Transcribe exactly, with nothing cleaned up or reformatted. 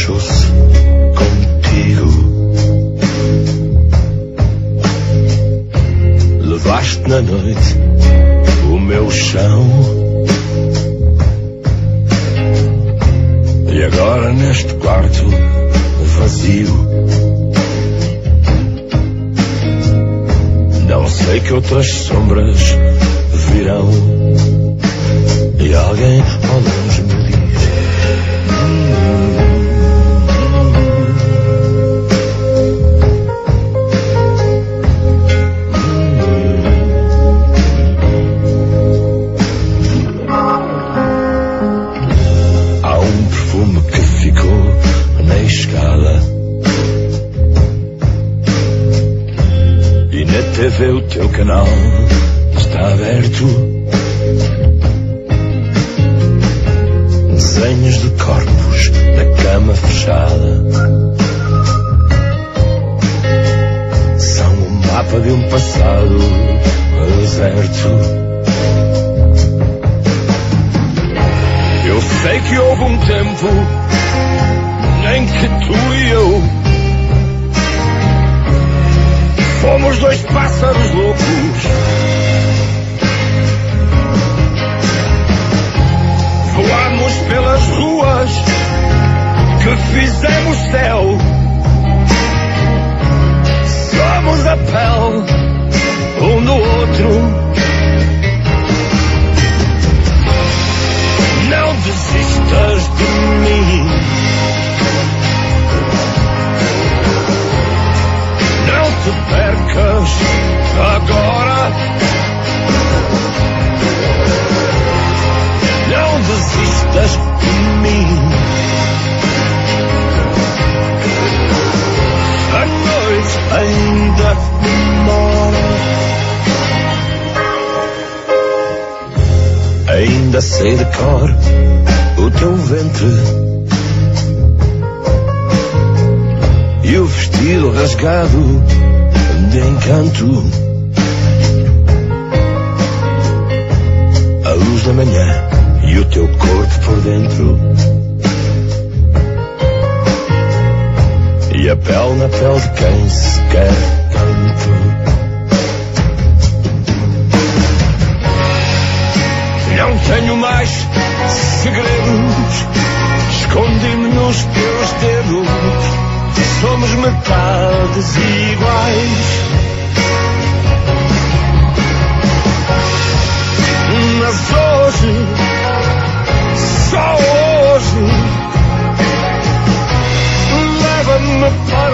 fechou-se contigo. Levaste na noite o meu chão. E agora neste quarto vazio, não sei que outras sombras virão. E alguém ao longe me diz: hum, há um perfume que ficou na escala, e na T V o teu canal está aberto. Desenhos de corpos na cama fechada são um mapa de um passado deserto. Eu sei que houve um tempo em que tu e eu fomos dois pássaros loucos, voamos pelas ruas que fizemos céu. Somos a pele um do outro. Não desistas de mim, não te percas agora. Não desistas de mim. A noite ainda demora. Ainda sei de cor o teu ventre e o vestido rasgado de encanto. A luz da manhã e o teu corpo por dentro, e a pele na pele de quem se quer tanto. Não tenho mais segredos, escondi-me nos teus dedos. Somos metades iguais, mas hoje, só hoje, leva-me para